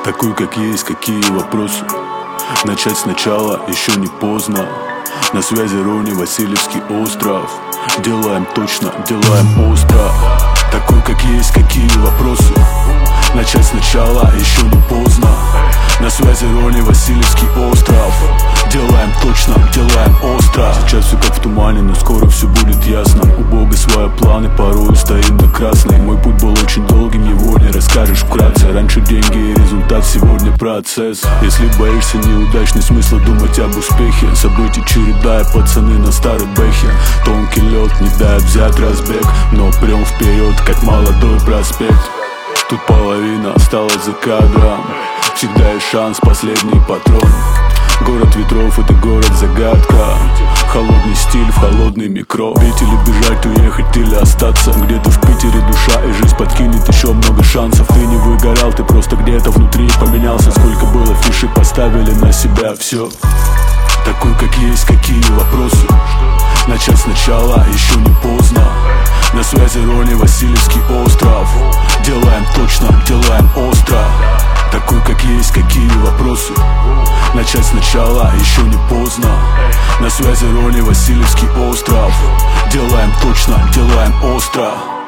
Такой, как есть, какие вопросы? Начать сначала, еще не поздно. На связи Рони, Васильевский остров. Делаем точно, делаем остро. Такой, как есть, какие вопросы? Начать сначала, еще не поздно. На связи Рони, Васильевский остров. Делаем точно, делаем остро. Сейчас все как в тумане, но скоро все будет ясно. У Бога свои планы, порой стоим на красной. Мой путь был очень долгим, его не расскажешь вкратце. Раньше деньги и результат, сегодня процесс. Если боишься неудачный, смысла думать об успехе. Событий череда и пацаны на старой бэхе. Тонкий лед не дает взять разбег, но прям вперед, как молодой проспект. Тут половина осталась за кадром. Всегда есть шанс, последний патрон. Город ветров, это город-загадка. Холодный стиль в холодный микро. Ведь или бежать, уехать, или остаться. Где-то в Питере душа и жизнь подкинет еще много шансов. Ты не выгорал, ты просто где-то внутри поменялся. Сколько было фишек, поставили на себя все. Такой, как есть, какие вопросы? Начать сначала, еще не поздно. На связи Рони, Васильевский остров. Делаем точно, делаем остро. Такой, как есть, какие вопросы? Начать сначала, еще не поздно. На связи Рони, Васильевский остров. Делаем точно, делаем остро.